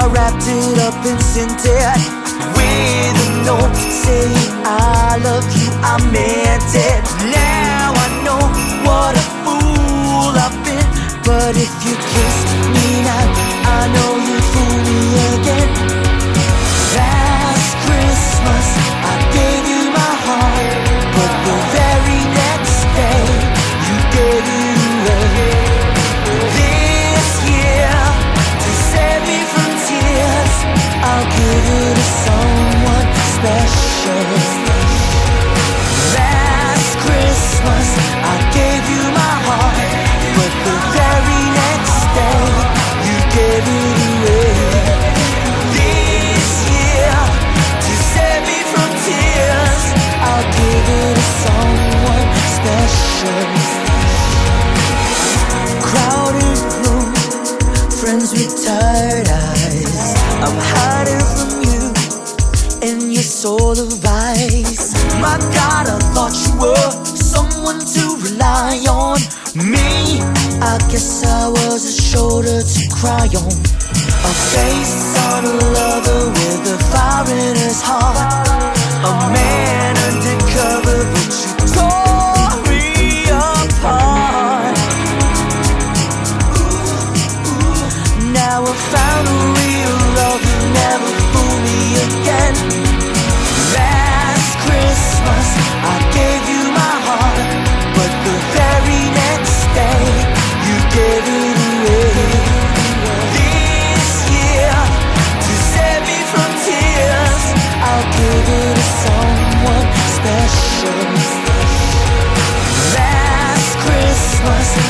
wrapped it up and sent it with a note saying I love you, I meant it. Now I know what a fool I've been, but if you kissed me now, I know you'd fool me again. Last Christmas I gave you my heart, but the very next day you gave it away. This year, to save me from tears, I'll give it to someone special. Last Christmas I gave you my heart, but the very next day you gave it away. This year, to save me from tears, I'll give it to someone special. Crowded room, friends with tired eyes, I'm hiding from you in your soul of ice. My God, I thought you were someone to rely on. Me, I guess I was a shoulder to cry on, a face on a lover with a fire in his heart, a man undercover, but you tore me apart. Now I found a real love, you never fool me again. Last Christmas I gave you my heart, but the very next day you gave it away. This year, to save me from tears, I'll give it to someone special. Last Christmas